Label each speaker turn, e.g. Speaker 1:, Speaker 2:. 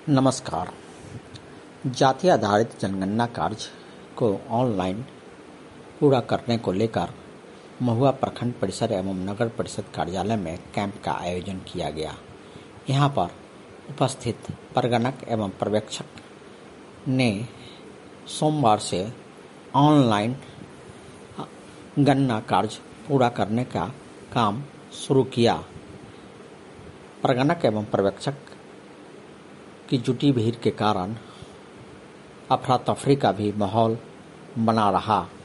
Speaker 1: नमस्कार। जाति आधारित जनगणना कार्य को ऑनलाइन पूरा करने को लेकर महुआ प्रखंड परिसर एवं नगर परिषद कार्यालय में कैंप का आयोजन किया गया। यहां पर उपस्थित परगणक एवं पर्यवेक्षक ने सोमवार से ऑनलाइन गणना कार्य पूरा करने का काम शुरू किया। परगणक एवं पर्यवेक्षक की जुटी भीड़ के कारण अफरा तफरी का भी माहौल बना रहा।